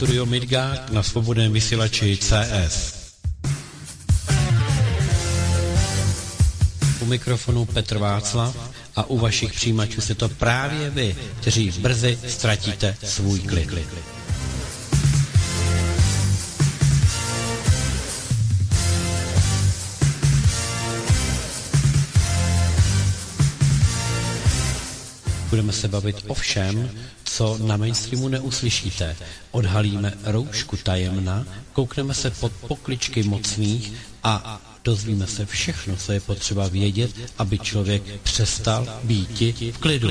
Studio Midgard na svobodném vysílači CS. U mikrofonu Petr Václav a u vašich přijímačů jste to právě vy, kteří brzy ztratíte svůj klid. Budeme se bavit o všem, co na mainstreamu neuslyšíte. Odhalíme roušku tajemna, koukneme se pod pokličky mocných a dozvíme se všechno, co je potřeba vědět, aby člověk přestal býti v klidu.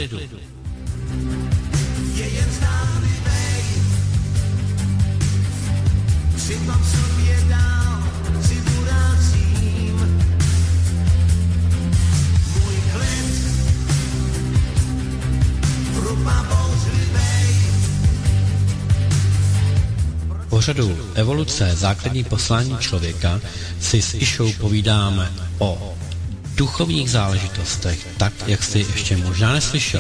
V pořadu Evoluce, základní poslání člověka si s Išou povídáme o duchovních záležitostech, tak, jak jsi ještě možná neslyšel.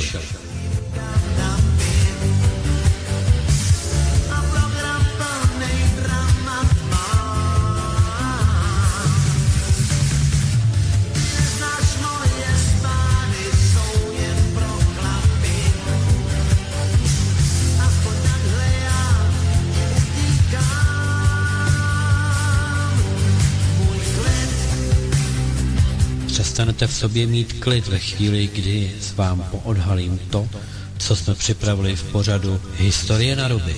Přestanete v sobě mít klid ve chvíli, kdy vám poodhalím to, co jsme připravili v pořadu Historie na ruby.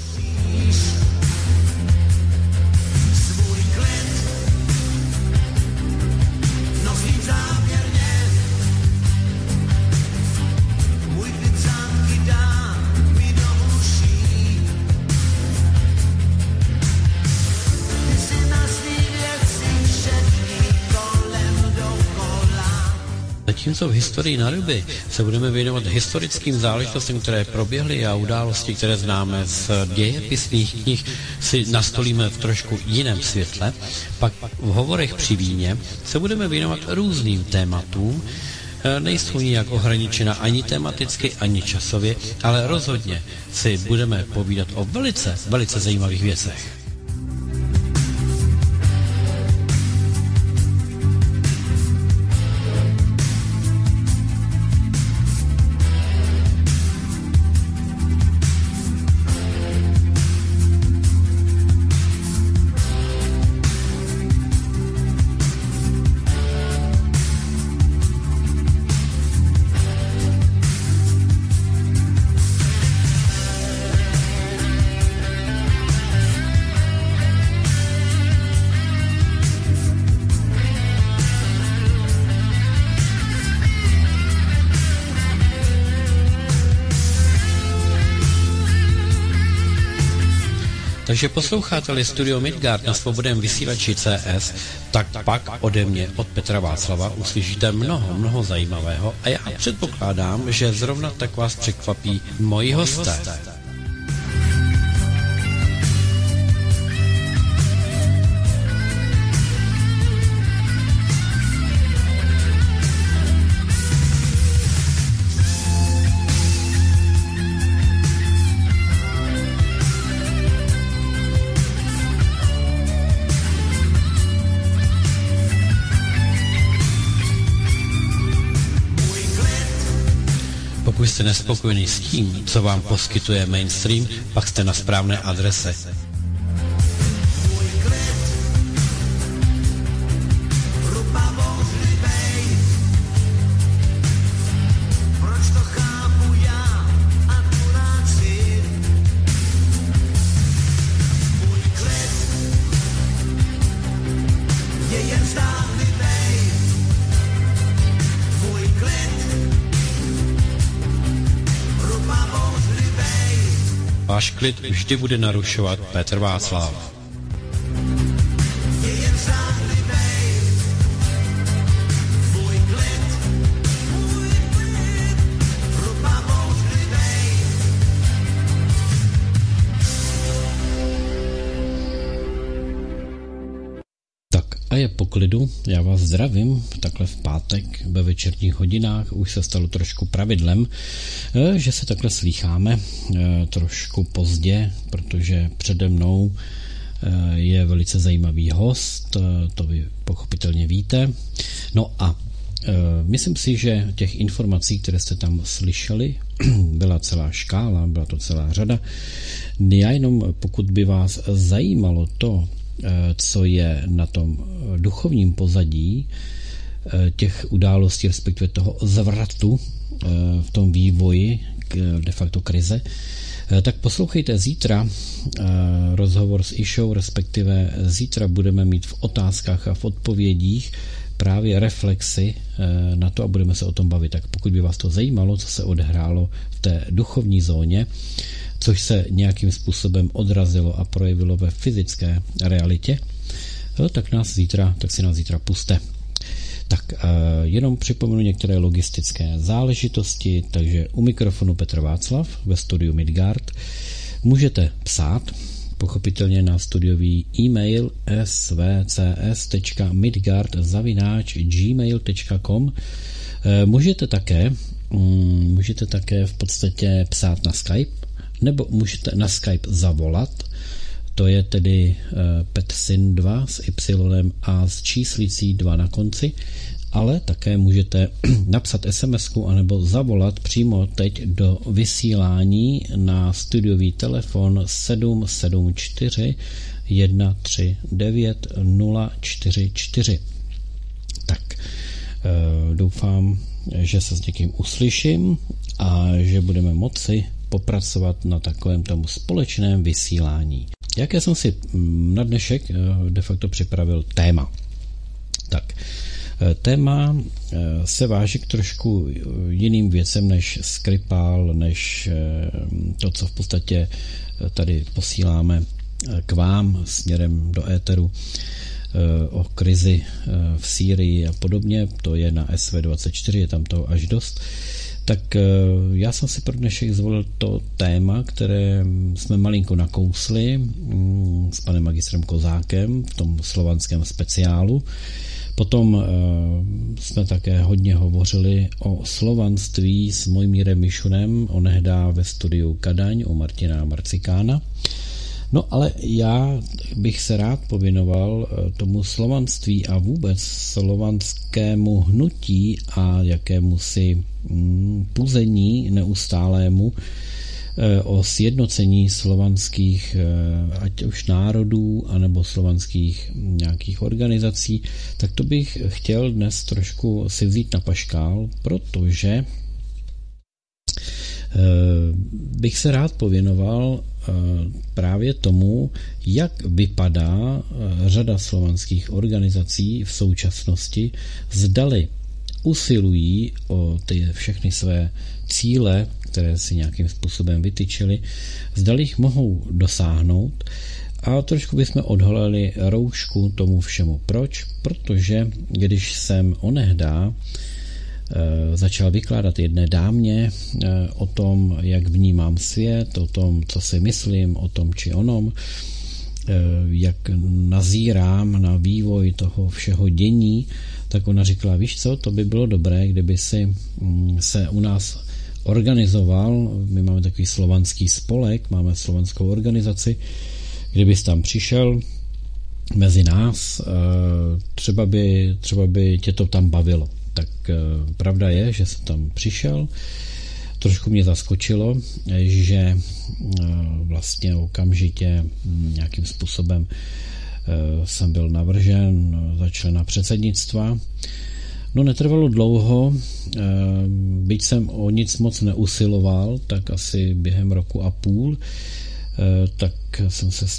Zatímco v historii na ruby se budeme věnovat historickým záležitostem, které proběhly a události, které známe z dějepisných knih, si nastolíme v trošku jiném světle. Pak v hovorech při víně se budeme věnovat různým tématům, nejsou nijak ohraničena ani tematicky, ani časově, ale rozhodně si budeme povídat o velice zajímavých věcech. Takže posloucháte-li Studio Midgard na svobodném vysílači CS, tak pak ode mě, od Petra Václava, uslyšíte mnoho zajímavého a já předpokládám, že zrovna tak vás překvapí moji hosté. Pokud jste nespokojení s tím, co vám poskytuje mainstream, pak jste na správné adrese. Váš klid vždy bude narušovat Petr Václav. Tak a je po klidu, já vás zdravím, takhle v pátek ve večerních hodinách, už se stalo trošku pravidlem, že se takhle slýcháme trošku pozdě, protože přede mnou je velice zajímavý host, to vy pochopitelně víte. No a myslím si, že těch informací, které jste tam slyšeli, byla celá škála, byla to celá řada. Já jenom, pokud by vás zajímalo to, co je na tom duchovním pozadí těch událostí, respektive toho zvratu v tom vývoji, de facto krize, tak poslouchejte zítra rozhovor s Išou, respektive zítra budeme mít v otázkách a v odpovědích právě reflexy na to a budeme se o tom bavit. Tak pokud by vás to zajímalo, co se odehrálo v té duchovní zóně, což se nějakým způsobem odrazilo a projevilo ve fyzické realitě, tak si nás zítra puste. Tak jenom připomenu některé logistické záležitosti, takže u mikrofonu Petr Václav ve studiu Midgard můžete psát pochopitelně na studiový e-mail svcs.midgard@gmail.com. Můžete také v podstatě psát na Skype, nebo můžete na Skype zavolat, to je tedy Petsin 2 s Y a s číslicí 2 na konci, ale také můžete napsat SMS-ku anebo zavolat přímo teď do vysílání na studiový telefon 774 139 044. Tak, doufám, že se s někým uslyším a že budeme moci popracovat na takovém tomu společném vysílání. Jaké jsem si na dnešek de facto připravil téma? Tak, téma se váží k trošku jiným věcem než Skripal, než to, co v podstatě tady posíláme k vám směrem do éteru o krizi v Sýrii a podobně. To je na SV24, je tam toho až dost. Tak já jsem si pro dnešek zvolil to téma, které jsme malinko nakousli s panem magistrem Kozákem v tom slovanském speciálu. Potom jsme také hodně hovořili o slovanství s Mojmírem Mišunem, onehdá ve studiu Kadaň u Martina Marcikána. No ale já bych se rád pověnoval tomu slovanství a vůbec slovanskému hnutí a jakémusi puzení neustálému o sjednocení slovanských ať už národů, anebo slovanských nějakých organizací, tak to bych chtěl dnes trošku si vzít na paškál, protože bych se rád pověnoval právě tomu, jak vypadá řada slovanských organizací v současnosti, zdali usilují o ty všechny své cíle, které si nějakým způsobem vytyčili, zdali jich mohou dosáhnout, a trošku bychom odhalili roušku tomu všemu. Proč? Protože když jsem onehdá začal vykládat jedné dámě o tom, jak vnímám svět, o tom, co si myslím, o tom či onom, jak nazírám na vývoj toho všeho dění, tak ona říkala, víš co, to by bylo dobré, kdyby si se u nás organizoval, my máme takový slovanský spolek, máme slovanskou organizaci, kdybys tam přišel mezi nás, třeba by tě to tam bavilo. Tak pravda je, že jsem tam přišel, trošku mě zaskočilo, že vlastně okamžitě nějakým způsobem jsem byl navržen za člena předsednictva. No netrvalo dlouho, byť jsem o nic moc neusiloval, tak asi během roku a půl, tak jsem se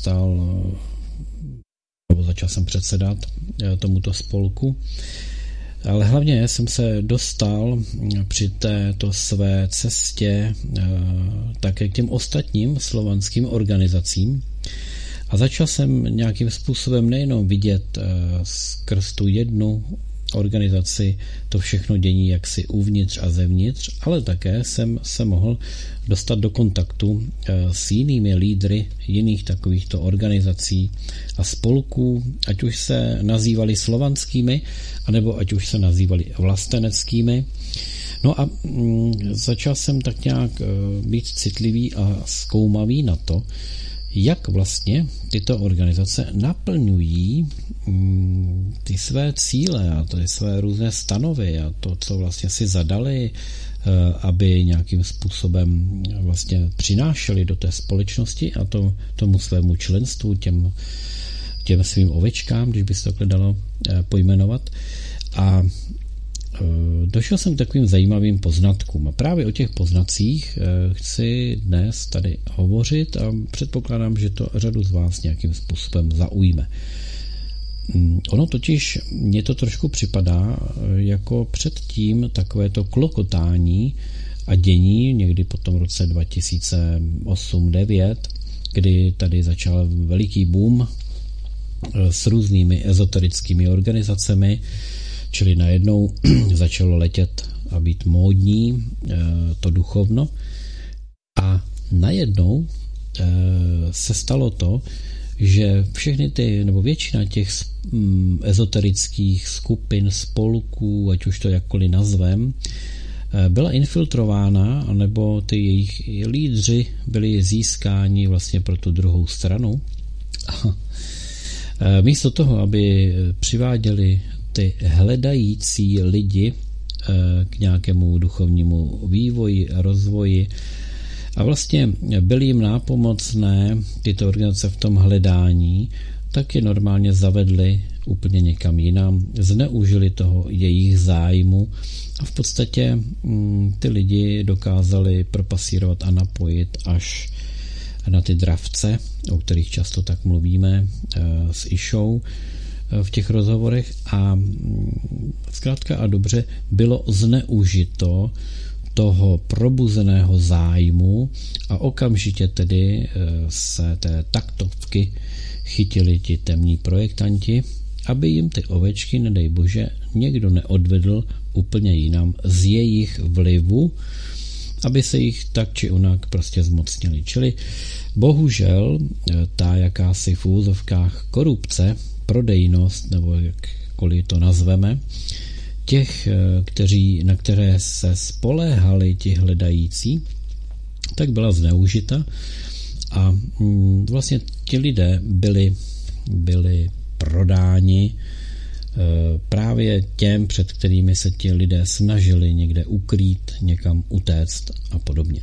začal jsem předsedat tomuto spolku. Ale hlavně jsem se dostal při této své cestě také k těm ostatním slovanským organizacím a začal jsem nějakým způsobem nejenom vidět skrz tu jednu organizaci to všechno dění jaksi uvnitř a zevnitř, ale také jsem se mohl dostat do kontaktu s jinými lídry jiných takovýchto organizací a spolků, ať už se nazývali slovanskými, anebo ať už se nazývali vlasteneckými. No a začal jsem tak nějak být citlivý a zkoumavý na to, jak vlastně tyto organizace naplňují ty své cíle a ty své různé stanovy a to, co vlastně si zadali, aby nějakým způsobem vlastně přinášeli do té společnosti a tomu svému členstvu, těm svým ovečkám, když by se to dalo pojmenovat. A došel jsem k takovým zajímavým poznatkům a právě o těch poznatcích chci dnes tady hovořit a předpokládám, že to řadu z vás nějakým způsobem zaujme. Ono totiž, mně to trošku připadá jako předtím takovéto klokotání a dění někdy po tom roce 2008-2009, kdy tady začal veliký boom s různými ezoterickými organizacemi, čili najednou začalo letět a být módní to duchovno a najednou se stalo to, že všechny nebo většina těch ezoterických skupin, spolků, ať už to jakkoliv nazvem, byla infiltrována, anebo ty jejich lídři byli získáni vlastně pro tu druhou stranu. Místo toho, aby přiváděli ty hledající lidi k nějakému duchovnímu vývoji, rozvoji a vlastně byly jim nápomocné tyto organizace v tom hledání, tak je normálně zavedli úplně někam jinam, zneužili toho jejich zájmu a v podstatě ty lidi dokázali propasírovat a napojit až na ty dravce, o kterých často tak mluvíme s Išou v těch rozhovorech a zkrátka a dobře bylo zneužito toho probuzeného zájmu a okamžitě tedy se té taktovky chytili ti temní projektanti, aby jim ty ovečky, nedej bože, někdo neodvedl úplně jinam z jejich vlivu, aby se jich tak či onak prostě zmocnili. Čili bohužel ta jakási v úvozovkách korupce, prodejnost, nebo jakkoliv to nazveme, těch, na které se spoléhali ti hledající, tak byla zneužita a vlastně ti lidé byli prodáni právě těm, před kterými se ti lidé snažili někde ukrýt, někam utéct a podobně.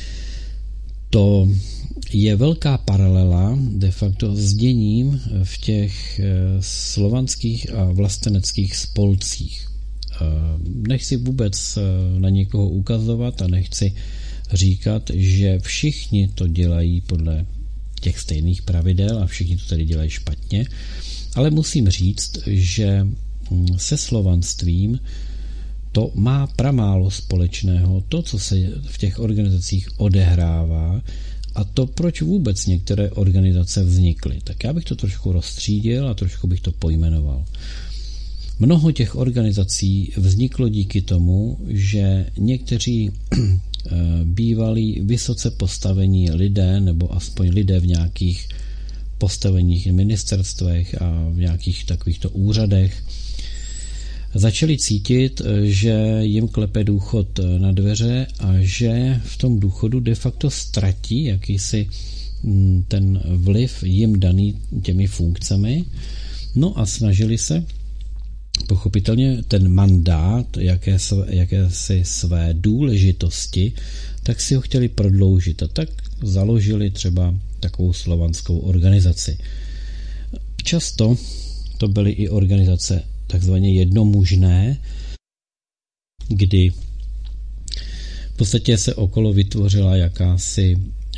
To je velká paralela de facto s děním v těch slovanských a vlasteneckých spolcích. Nechci vůbec na někoho ukazovat a nechci říkat, že všichni to dělají podle těch stejných pravidel a všichni to tady dělají špatně, ale musím říct, že se slovanstvím to má pramálo společného, to, co se v těch organizacích odehrává a to, proč vůbec některé organizace vznikly. Tak já bych to trošku rozstřídil a trošku bych to pojmenoval. Mnoho těch organizací vzniklo díky tomu, že někteří bývalí vysoce postavení lidé, nebo aspoň lidé v nějakých postaveních ministerstvech a v nějakých takovýchto úřadech začali cítit, že jim klepe důchod na dveře a že v tom důchodu de facto ztratí jakýsi ten vliv jim daný těmi funkcemi. No a snažili se pochopitelně ten mandát jakési své důležitosti, tak si ho chtěli prodloužit a tak založili třeba takovou slovanskou organizaci. Často to byly i organizace takzvaně jednomužné, kdy v podstatě se okolo vytvořila jakási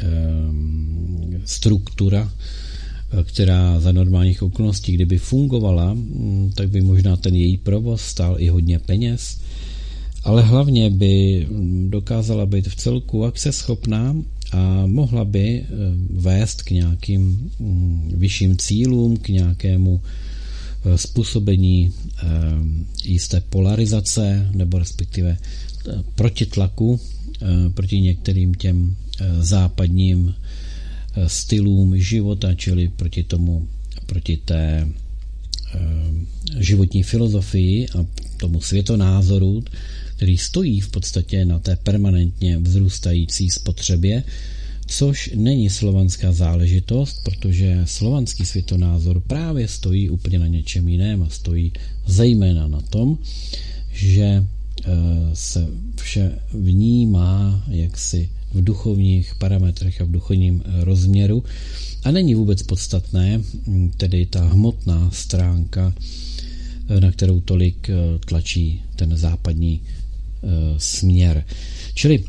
struktura, která za normálních okolností, kdyby fungovala, tak by možná ten její provoz stál i hodně peněz, ale hlavně by dokázala být v celku akceschopná a mohla by vést k nějakým vyšším cílům, k nějakému způsobení jisté polarizace nebo respektive protitlaku proti některým těm západním stylům života, čili proti té životní filozofii a tomu světonázoru, který stojí v podstatě na té permanentně vzrůstající spotřebě, což není slovanská záležitost, protože slovanský světonázor právě stojí úplně na něčem jiném a stojí zejména na tom, že se vše vnímá jaksi v duchovních parametrech a v duchovním rozměru a není vůbec podstatné, tedy ta hmotná stránka, na kterou tolik tlačí ten západní směr. Čili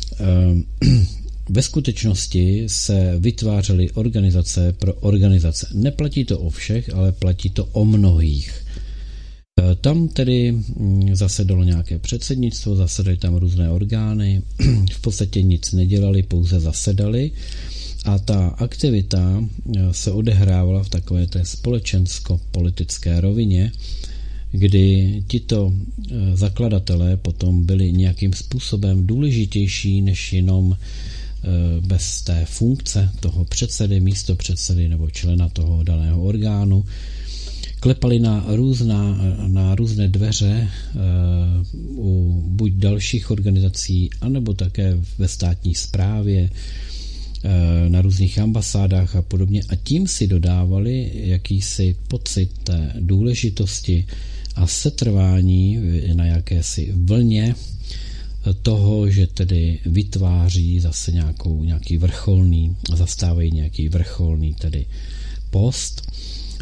ve skutečnosti se vytvářely organizace pro organizace. Neplatí to o všech, ale platí to o mnohých. Tam tedy zasedalo nějaké předsednictvo, zasedaly tam různé orgány, v podstatě nic nedělali, pouze zasedali a ta aktivita se odehrávala v takové té společensko-politické rovině, kdy tito zakladatelé potom byli nějakým způsobem důležitější než jenom bez té funkce toho předsedy, místopředsedy nebo člena toho daného orgánu. Klepali na různé dveře u buď dalších organizací, anebo také ve státní správě, na různých ambasádách a podobně. A tím si dodávali jakýsi pocit té důležitosti a setrvání na jakési vlně toho, že tedy vytváří zase nějaký vrcholný, zastávají nějaký vrcholný tedy post.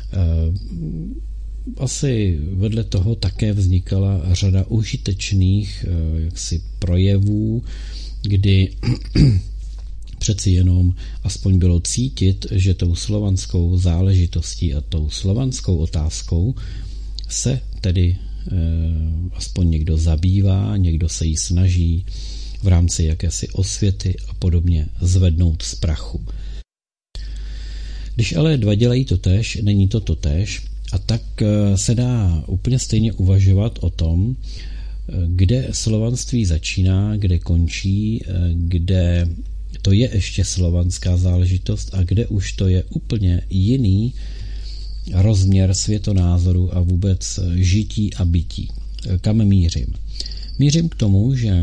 Asi vedle toho také vznikala řada užitečných jaksi projevů, kdy přeci jenom aspoň bylo cítit, že tou slovanskou záležitostí a tou slovanskou otázkou se tedy aspoň někdo zabývá, někdo se jí snaží v rámci jakési osvěty a podobně zvednout z prachu. Když ale dva dělají totéž, není to totéž, a tak se dá úplně stejně uvažovat o tom, kde slovanství začíná, kde končí, kde to je ještě slovanská záležitost a kde už to je úplně jiný rozměr světonázoru a vůbec žití a bytí. Kam mířím? Mířím k tomu, že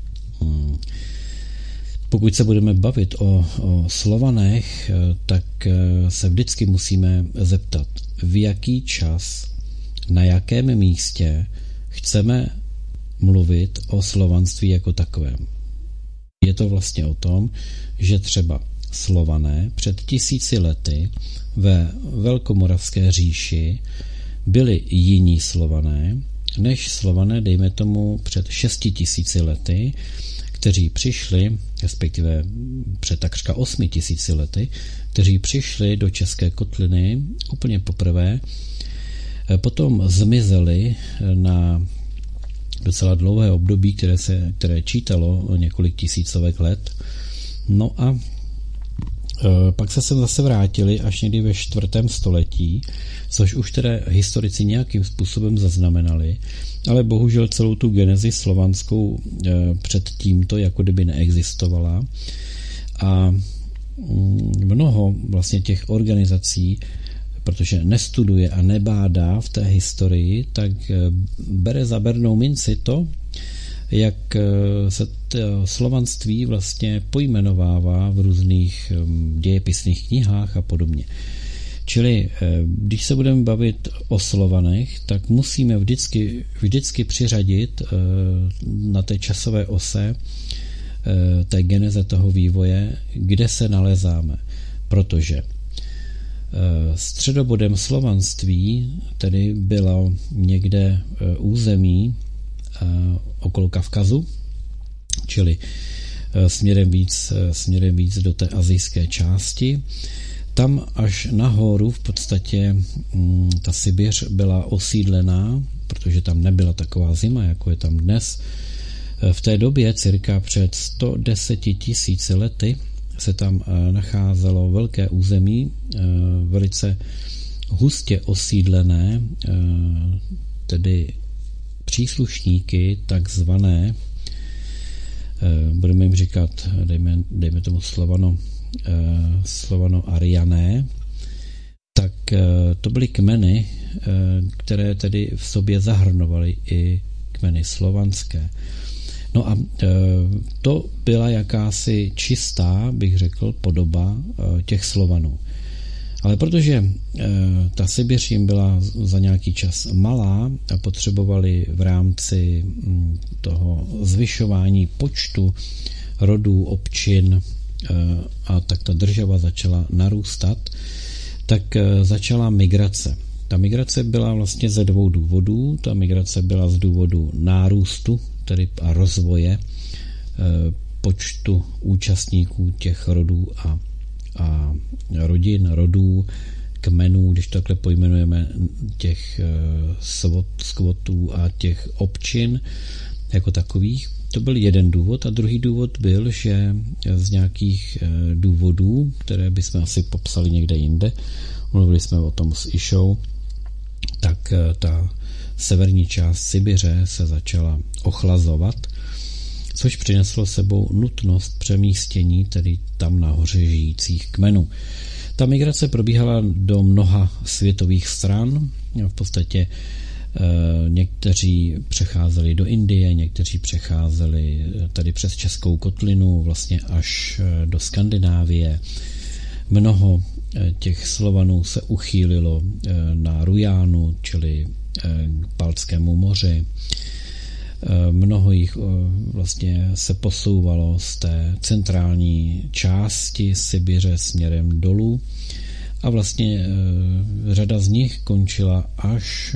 pokud se budeme bavit o Slovanech, tak se vždycky musíme zeptat, v jaký čas, na jakém místě chceme mluvit o slovanství jako takovém. Je to vlastně o tom, že třeba Slované před 1000 lety ve Velkomoravské říši byli jiní Slované, než Slované, dejme tomu, před 6000 lety, kteří přišli, respektive před takřka 8000 lety, kteří přišli do České kotliny úplně poprvé, potom zmizeli na docela dlouhé období, které čítalo několik tisícovek let. No a pak se sem zase vrátili až někdy ve 4. století, což už tedy historici nějakým způsobem zaznamenali, ale bohužel celou tu genezi slovanskou před tímto jako kdyby neexistovala. A mnoho vlastně těch organizací, protože nestuduje a nebádá v té historii, tak bere za bernou minci to, jak se to slovanství vlastně pojmenovává v různých dějepisných knihách a podobně. Čili když se budeme bavit o Slovanech, tak musíme vždycky přiřadit na té časové ose té geneze toho vývoje, kde se nalezáme. Protože středobodem slovanství tedy bylo někde území okolo Kavkazu, čili směrem víc do té asijské části. Tam až nahoru v podstatě ta Sibiř byla osídlená, protože tam nebyla taková zima, jako je tam dnes. V té době cirka před 110 000 lety se tam nacházelo velké území, velice hustě osídlené, tedy příslušníky takzvané, budeme jim říkat, dejme tomu Slovano Ariané, tak to byly kmeny, které tedy v sobě zahrnovaly i kmeny slovanské. No a to byla jakási čistá, bych řekl, podoba těch Slovanů. Ale protože ta Sibiř jim byla za nějaký čas malá a potřebovali v rámci toho zvyšování počtu rodů, občin a tak ta država začala narůstat, tak začala migrace. Ta migrace byla vlastně ze dvou důvodů. Ta migrace byla z důvodu nárůstu, tedy a rozvoje počtu účastníků těch rodů a rodů, kmenů, když takhle pojmenujeme těch skvotů a těch občin jako takových. To byl jeden důvod a druhý důvod byl, že z nějakých důvodů, které bychom asi popsali někde jinde, mluvili jsme o tom s Išou, tak ta severní část Sibiře se začala ochlazovat, což přineslo sebou nutnost přemístění, tedy tam nahoře žijících kmenů. Ta migrace probíhala do mnoha světových stran. V podstatě někteří přecházeli do Indie, někteří přecházeli tady přes Českou kotlinu vlastně až do Skandinávie. Mnoho těch Slovanů se uchýlilo na Rujánu, čili k Baltskému moři. Mnoho jich vlastně se posouvalo z té centrální části Sibiře směrem dolů a vlastně řada z nich končila až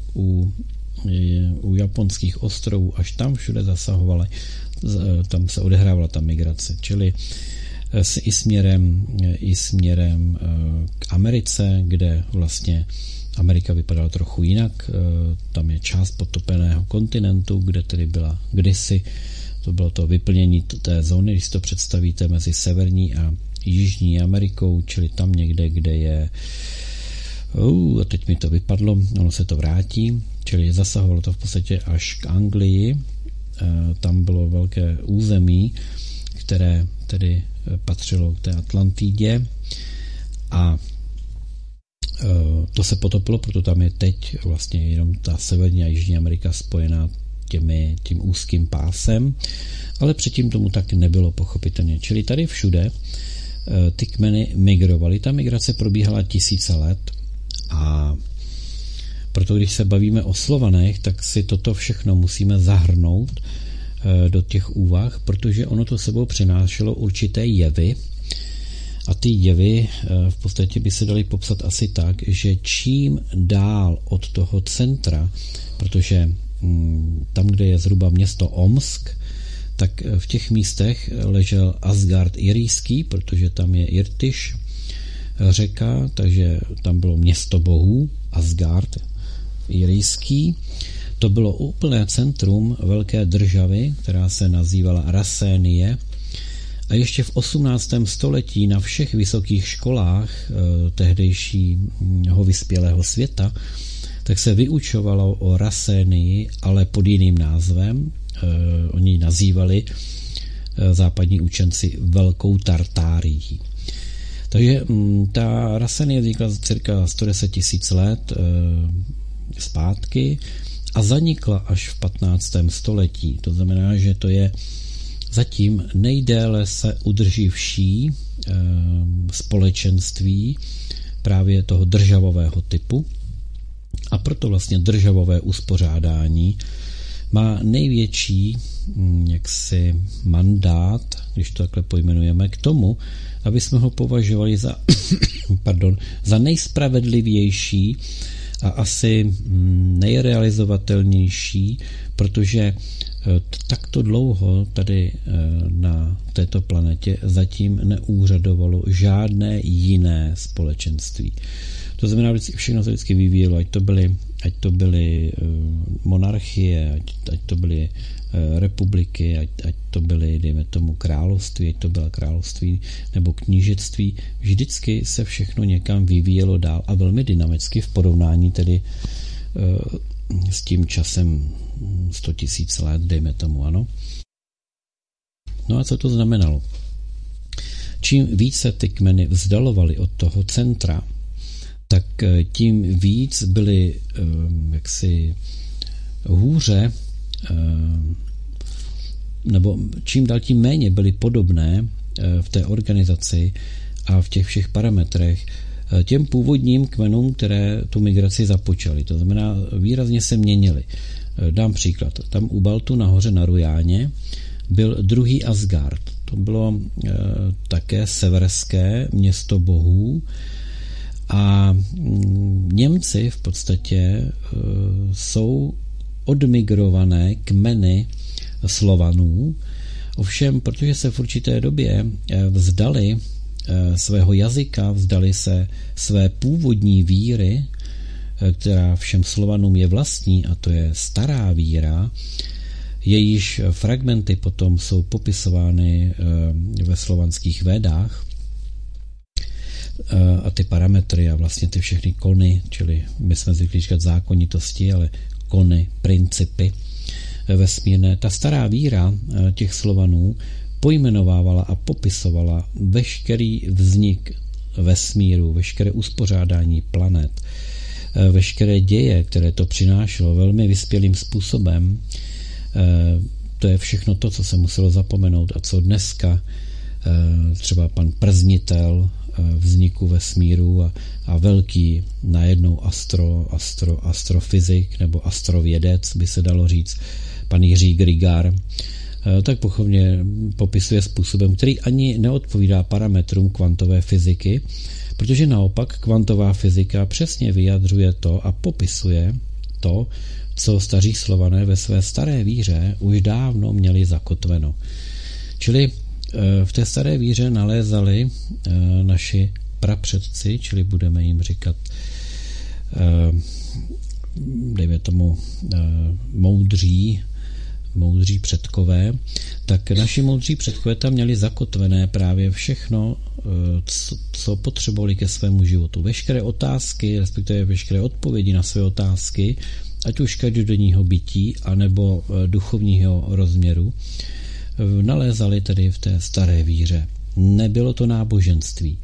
u japonských ostrovů, až tam všude zasahovaly, tam se odehrávala ta migrace, čili i směrem k Americe, kde vlastně Amerika vypadala trochu jinak. Tam je část potopeného kontinentu, kde tedy byla kdysi, to bylo to vyplnění té zóny, když si to představíte mezi Severní a Jižní Amerikou, čili tam někde, kde je a teď mi to vypadlo, ono se to vrátí, čili zasahovalo to v podstatě až k Anglii. Tam bylo velké území, které tedy patřilo k té Atlantidě a to se potopilo, proto tam je teď vlastně jenom ta Severní a Jižní Amerika spojená tím úzkým pásem, ale předtím tomu tak nebylo pochopitelně. Čili tady všude ty kmeny migrovaly. Ta migrace probíhala tisíce let a proto když se bavíme o Slovanech, tak si toto všechno musíme zahrnout do těch úvah, protože ono to sebou přinášelo určité jevy a ty jevy v podstatě by se daly popsat asi tak, že čím dál od toho centra, protože tam, kde je zhruba město Omsk, tak v těch místech ležel Asgard irijský, protože tam je Irtyš řeka, takže tam bylo město bohů, Asgard irijský. To bylo úplné centrum velké državy, která se nazývala Rasénie. A ještě v 18. století na všech vysokých školách tehdejšího vyspělého světa tak se vyučovalo o Rasénii, ale pod jiným názvem. Oni nazývali západní učenci Velkou Tartárií. Takže ta Rasénie vznikla cirka 110 000 let zpátky a zanikla až v 15. století. To znamená, že to je zatím nejdéle se udrživší společenství právě toho državového typu a proto vlastně državové uspořádání má největší jaksi mandát, když to takhle pojmenujeme, k tomu, aby jsme ho považovali za nejspravedlivější a asi nejrealizovatelnější, protože takto dlouho tady na této planetě zatím neúřadovalo žádné jiné společenství. To znamená, všechno se vždycky vyvíjelo, ať to byly monarchie, ať to byly republiky, ať to byly, dejme tomu, království, ať to byla království nebo knížectví, vždycky se všechno někam vyvíjelo dál a velmi dynamicky v porovnání tedy s tím časem 100 000 let, dejme tomu, ano. No a co to znamenalo? Čím více ty kmeny vzdalovaly od toho centra, tak tím víc byly jaksi hůře, nebo čím dál tím méně byly podobné v té organizaci a v těch všech parametrech těm původním kmenům, které tu migraci započaly. To znamená, výrazně se měnily. Dám příklad. Tam u Baltu nahoře na Rujáně byl druhý Asgard. To bylo také severské město bohů a Němci v podstatě jsou odmigrované kmeny Slovanů. Ovšem, protože se v určité době vzdali svého jazyka, vzdali se své původní víry, která všem Slovanům je vlastní, a to je stará víra, jejíž fragmenty potom jsou popisovány ve slovanských védách a ty parametry a vlastně ty všechny kony, čili my jsme zvyklí říkat zákonitosti, ale kony, principy vesmírné. Ta stará víra těch Slovanů pojmenovávala a popisovala veškerý vznik vesmíru, veškeré uspořádání planet, veškeré děje, které to přinášelo velmi vyspělým způsobem. To je všechno to, co se muselo zapomenout a co dneska třeba pan prznitel vzniku vesmíru a velký najednou astrofyzik nebo astrovědec, by se dalo říct, pan Jiří Grigar, tak pochopně popisuje způsobem, který ani neodpovídá parametrům kvantové fyziky, protože naopak kvantová fyzika přesně vyjadřuje to a popisuje to, co staří Slované ve své staré víře už dávno měli zakotveno. Čili v té staré víře nalézali naši prapředci, čili budeme jim říkat dejme tomu moudří předkové, tak naši moudří předkové tam měli zakotvené právě všechno, co potřebovali ke svému životu. Veškeré otázky, respektive veškeré odpovědi na své otázky, ať už každodenního bytí, anebo duchovního rozměru, nalézali tedy v té staré víře. Nebylo to náboženství.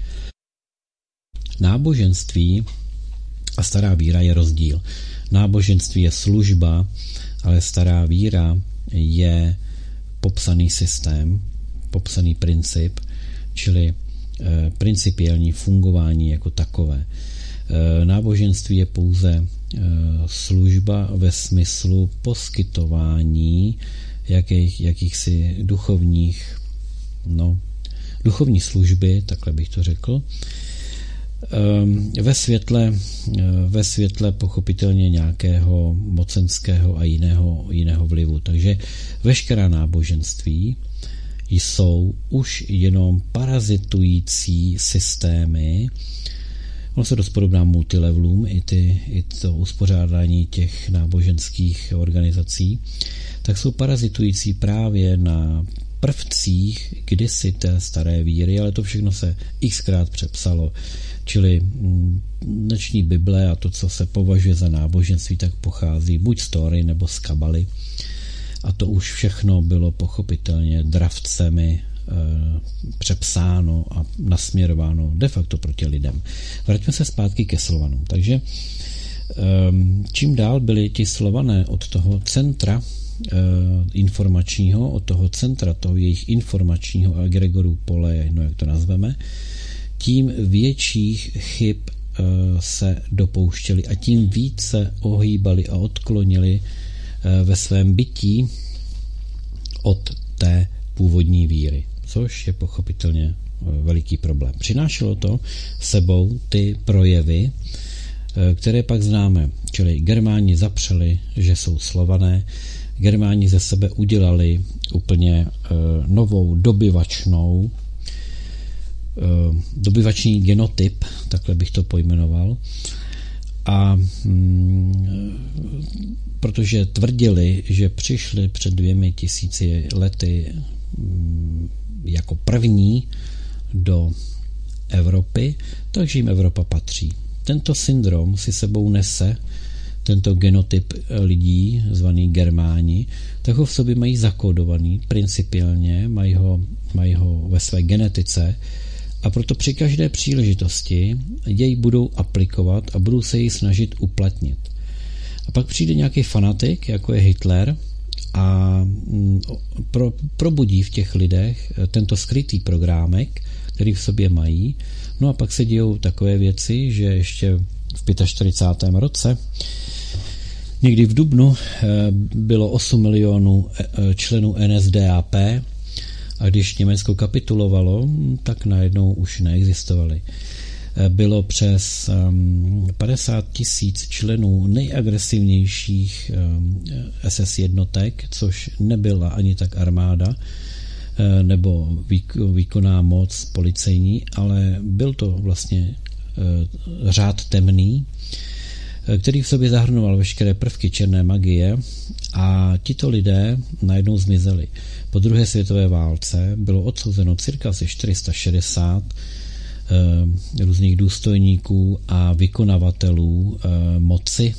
Náboženství a stará víra je rozdíl. Náboženství je služba, ale stará víra je popsaný systém, popsaný princip, čili principiální fungování jako takové. Náboženství je pouze služba ve smyslu poskytování jakýchsi duchovní služby, takhle bych to řekl, ve světle pochopitelně nějakého mocenského a jiného vlivu. Takže veškerá náboženství jsou už jenom parazitující systémy. Ono se dost podobná multilevelům, i to uspořádání těch náboženských organizací, tak jsou parazitující právě na prvcích kdysi té staré víry, ale to všechno se xkrát přepsalo. Čili dnešní Bible a to, co se považuje za náboženství, tak pochází buď z Tóry nebo z Kabaly. A to už všechno bylo pochopitelně dravcemi přepsáno a nasměrováno de facto proti lidem. Vraťme se zpátky ke Slovanům. Takže čím dál byli ti Slované od toho centra informačního, od toho centra toho jejich informačního egregoru pole, jedno jak to nazveme, tím větších chyb se dopouštěli a tím více ohýbali a odklonili ve svém bytí od té původní víry, což je pochopitelně veliký problém. Přinášelo to sebou ty projevy, které pak známe, čili Germáni zapřeli, že jsou Slované, Germáni ze sebe udělali úplně novou dobyvačný genotyp, takhle bych to pojmenoval, a protože tvrdili, že přišli před 2000 lety jako první do Evropy, takže jim Evropa patří. Tento syndrom si sebou nese tento genotyp lidí, zvaný Germáni, tak ho v sobě mají zakódovaný principiálně, mají ho ve své genetice a proto při každé příležitosti jej budou aplikovat a budou se ji snažit uplatnit. A pak přijde nějaký fanatik, jako je Hitler, a probudí v těch lidech tento skrytý programek, který v sobě mají. No a pak se dějou takové věci, že ještě v 45. roce, někdy v dubnu, bylo 8 milionů členů NSDAP a když Německo kapitulovalo, tak najednou už neexistovali. Bylo přes 50 000 členů nejagresivnějších SS jednotek, což nebyla ani tak armáda nebo výkonná moc policejní, ale byl to vlastně řád temný, který v sobě zahrnoval veškeré prvky černé magie a tito lidé najednou zmizeli. Po druhé světové válce bylo odsouzeno cirka asi 460 různých důstojníků a vykonavatelů moci.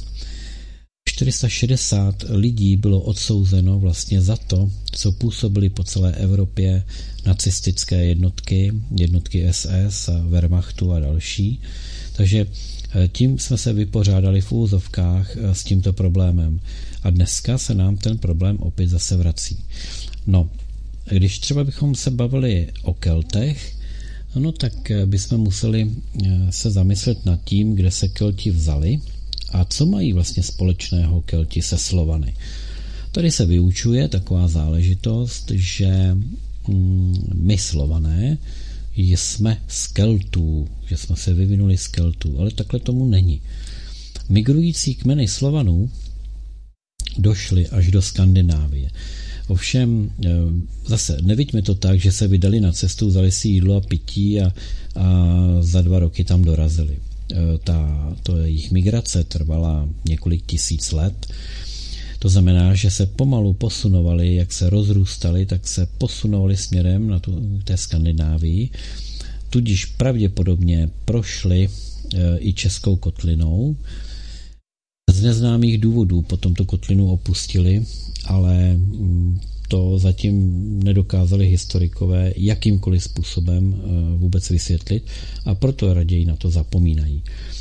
460 lidí bylo odsouzeno vlastně za to, co působili po celé Evropě nacistické jednotky SS a Wehrmachtu a další. Takže tím jsme se vypořádali v úvozovkách s tímto problémem. A dneska se nám ten problém opět zase vrací. No, když třeba bychom se bavili o Keltech, no tak bychom museli se zamyslet nad tím, kde se Kelti vzali a co mají vlastně společného Kelti se Slovany. Tady se vyučuje taková záležitost, že my Slované jsme z Keltů, že jsme se vyvinuli z Keltů, ale takhle tomu není. Migrující kmeny Slovanů došly až do Skandinávie. Ovšem zase neviďme to tak, že se vydali na cestu, vzali si jídlo a pití a za 2 roky tam dorazili. To jejich migrace trvala několik tisíc let. To znamená, že se pomalu posunovali, jak se rozrůstali, tak se posunovali směrem na té Skandinávii. Tudíž pravděpodobně prošli i Českou kotlinou. Z neznámých důvodů potom tu kotlinu opustili, ale to zatím nedokázali historikové jakýmkoliv způsobem vůbec vysvětlit a proto raději na to zapomínají.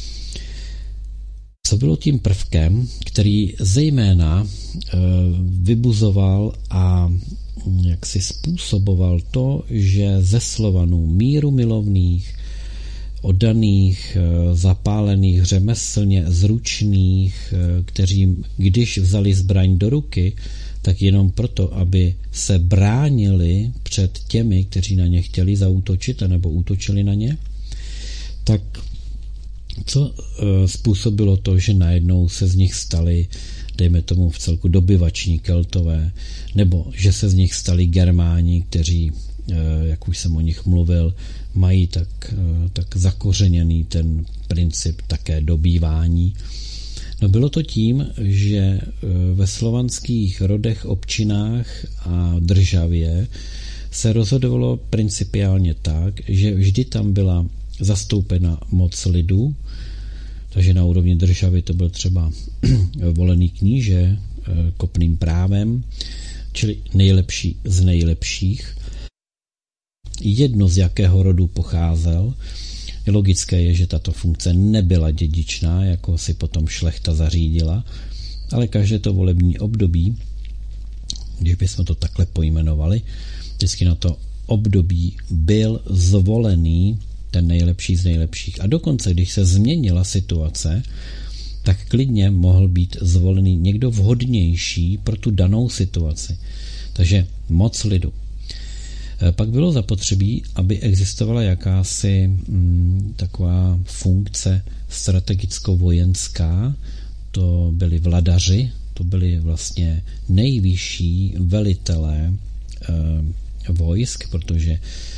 Co bylo tím prvkem, který zejména vybuzoval a jaksi způsoboval to, že ze Slovanů míru milovných, oddaných, zapálených, řemeslně zručných, kteří když vzali zbraň do ruky, tak jenom proto, aby se bránili před těmi, kteří na ně chtěli zaútočit anebo útočili na ně, tak co způsobilo to, že najednou se z nich stali, dejme tomu v celku dobyvační Keltové, nebo že se z nich stali Germáni, kteří, jak už jsem o nich mluvil, mají tak zakořeněný ten princip také dobývání. No bylo to tím, že ve slovanských rodech, občinách a državě se rozhodovalo principiálně tak, že vždy tam byla zastoupena moc lidu, takže na úrovni državy to byl třeba volený kníže kopným právem, čili nejlepší z nejlepších. Jedno z jakého rodu pocházel. Logické je, že tato funkce nebyla dědičná, jako si potom šlechta zařídila, ale každé to volební období, když bychom to takhle pojmenovali, vždycky na to období byl zvolený ten nejlepší z nejlepších. A dokonce, když se změnila situace, tak klidně mohl být zvolený někdo vhodnější pro tu danou situaci. Takže moc lidu. Pak bylo zapotřebí, aby existovala jakási taková funkce strategicko-vojenská. To byli vladaři, to byli vlastně nejvyšší velitelé vojsk, protože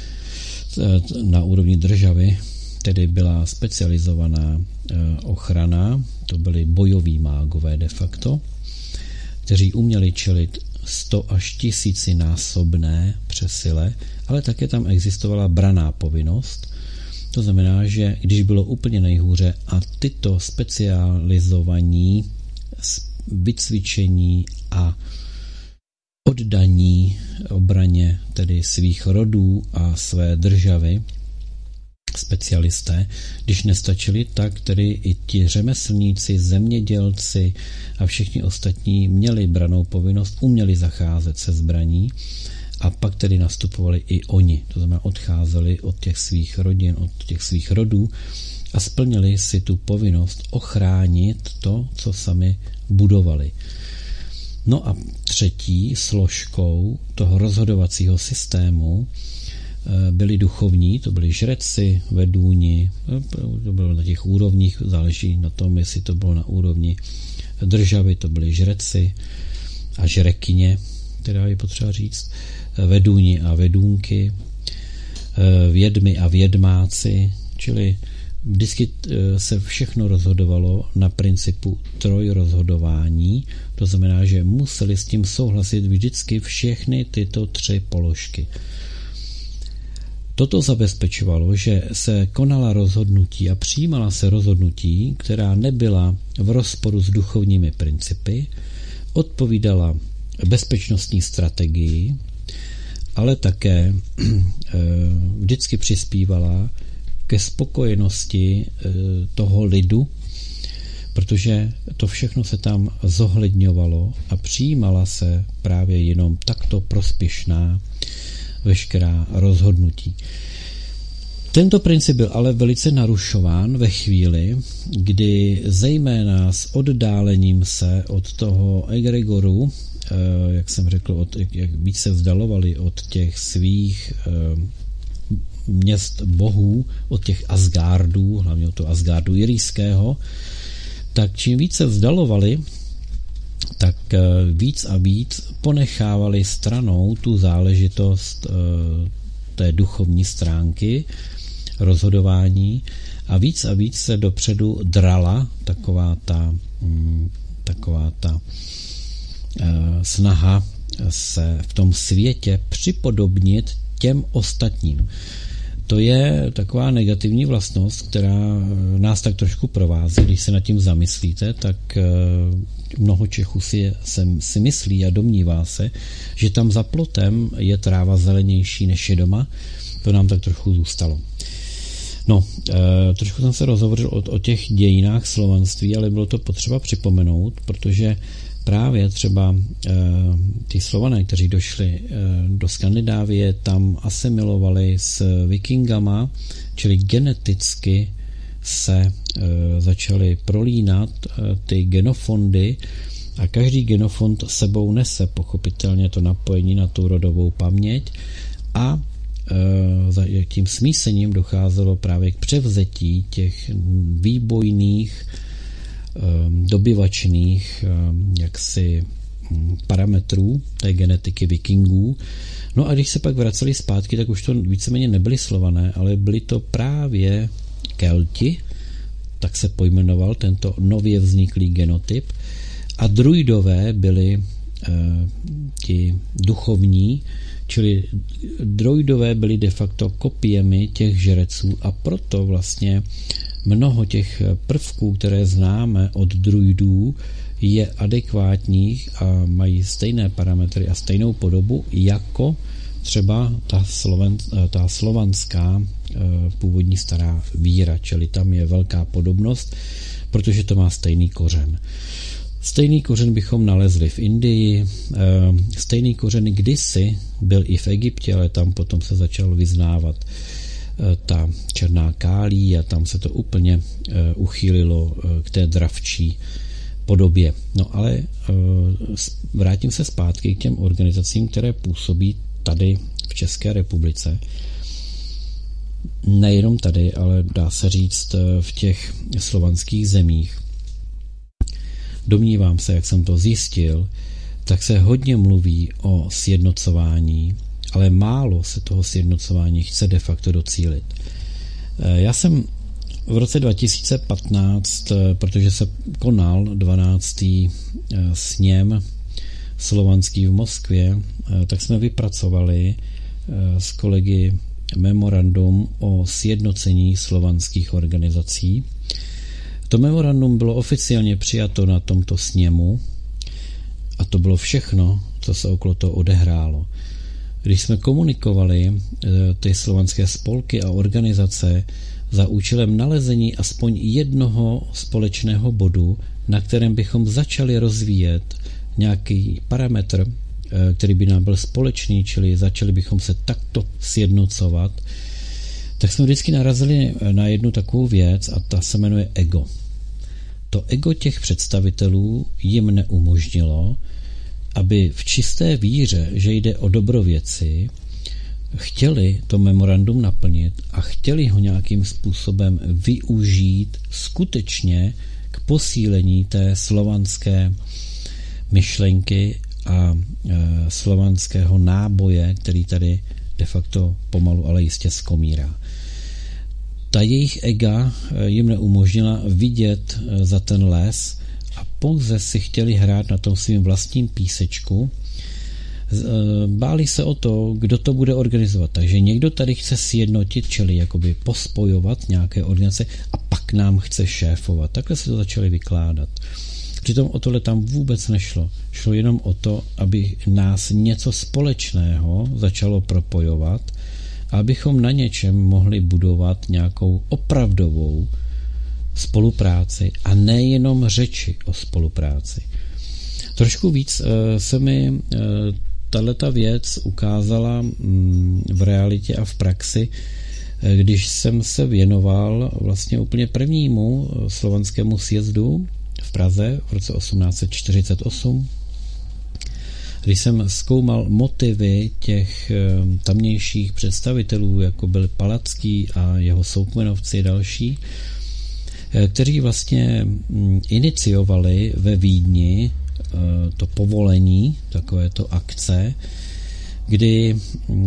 na úrovni državy tedy byla specializovaná ochrana, to byli bojoví mágové de facto, kteří uměli čelit 100 až 1000 násobné přesile, ale také tam existovala branná povinnost. To znamená, že když bylo úplně nejhůře a tyto specializovaní vycvičení a oddaní obraně tedy svých rodů a své državy specialisté. Když nestačili, tak tedy i ti řemeslníci, zemědělci a všichni ostatní měli brannou povinnost, uměli zacházet se zbraní a pak tedy nastupovali i oni. To znamená, odcházeli od těch svých rodin, od těch svých rodů a splnili si tu povinnost ochránit to, co sami budovali. No a třetí složkou toho rozhodovacího systému byli duchovní, to byli žreci, vedúni, to bylo na těch úrovních, záleží na tom, jestli to bylo na úrovni državy, to byli žreci a žrekyně, teda je potřeba říct, vedúni a vedůnky, vědmy a vědmáci, čili vždycky se všechno rozhodovalo na principu trojrozhodování, to znamená, že museli s tím souhlasit vždycky všechny tyto tři položky. Toto zabezpečovalo, že se konala rozhodnutí a přijímala se rozhodnutí, která nebyla v rozporu s duchovními principy, odpovídala bezpečnostní strategii, ale také vždycky přispívala ke spokojenosti toho lidu, protože to všechno se tam zohledňovalo a přijímala se právě jenom takto prospěšná veškerá rozhodnutí. Tento princip byl ale velice narušován ve chvíli, kdy zejména s oddálením se od toho egregoru, jak jsem řekl, jak víc se vzdalovali od těch svých měst bohů, od těch Asgardů, hlavně od toho Asgardu irijského, tak čím víc se vzdalovali, tak víc a víc ponechávali stranou tu záležitost té duchovní stránky rozhodování a víc se dopředu drala taková ta snaha se v tom světě připodobnit těm ostatním. To je taková negativní vlastnost, která nás tak trošku provází. Když se nad tím zamyslíte, tak mnoho Čechů si myslí a domnívá se, že tam za plotem je tráva zelenější než je doma. To nám tak trochu zůstalo. No, trošku jsem se rozhovořil o těch dějinách slovanství, ale bylo to potřeba připomenout, protože právě třeba ty Slované, kteří došli do Skandinávie, tam asimilovali s vikingama, čili geneticky se začaly prolínat ty genofondy a každý genofond sebou nese pochopitelně to napojení na tu rodovou paměť a tím smísením docházelo právě k převzetí těch výbojných dobyvačných jaksi parametrů té genetiky vikingů. No a když se pak vraceli zpátky, tak už to víceméně nebyli Slované, ale byli to právě Kelti, tak se pojmenoval tento nově vzniklý genotyp, a druidové byli ti duchovní, čili druidové byli de facto kopiemi těch žreců a proto vlastně mnoho těch prvků, které známe od druidů, je adekvátních a mají stejné parametry a stejnou podobu jako třeba ta slovanská původní stará víra, čili tam je velká podobnost, protože to má stejný kořen. Stejný kořen bychom nalezli v Indii, stejný kořen kdysi byl i v Egyptě, ale tam potom se začal vyznávat ta černá kálí a tam se to úplně uchýlilo k té dravčí podobě. No ale vrátím se zpátky k těm organizacím, které působí tady v České republice. Nejenom tady, ale dá se říct v těch slovanských zemích. Domnívám se, jak jsem to zjistil, tak se hodně mluví o sjednocování, ale málo se toho sjednocování chce de facto docílit. Já jsem v roce 2015, protože se konal 12. sněm slovanský v Moskvě, tak jsme vypracovali s kolegy memorandum o sjednocení slovanských organizací. To memorandum bylo oficiálně přijato na tomto sněmu a to bylo všechno, co se okolo toho odehrálo. Když jsme komunikovali ty slovanské spolky a organizace za účelem nalezení aspoň jednoho společného bodu, na kterém bychom začali rozvíjet nějaký parametr, který by nám byl společný, čili začali bychom se takto sjednocovat, tak jsme vždycky narazili na jednu takovou věc a ta se jmenuje ego. To ego těch představitelů jim neumožnilo, aby v čisté víře, že jde o dobro věci, chtěli to memorandum naplnit a chtěli ho nějakým způsobem využít skutečně k posílení té slovanské myšlenky a slovanského náboje, který tady de facto pomalu, ale jistě skomírá. Ta jejich ega jim neumožnila vidět za ten les a pouze si chtěli hrát na tom svým vlastním písečku. Báli se o to, kdo to bude organizovat. Takže někdo tady chce sjednotit, čili jakoby pospojovat nějaké organizace a pak nám chce šéfovat. Takhle se to začali vykládat. Přitom o tohle tam vůbec nešlo. Šlo jenom o to, aby nás něco společného začalo propojovat a abychom na něčem mohli budovat nějakou opravdovou spolupráci a nejenom řeči o spolupráci. Trošku víc se mi tato věc ukázala v realitě a v praxi, když jsem se věnoval vlastně úplně prvnímu slovanskému sjezdu v Praze v roce 1848, když jsem zkoumal motivy těch tamnějších představitelů, jako byl Palacký a jeho soukmenovci další, kteří vlastně iniciovali ve Vídni to povolení, takovéto akce, kdy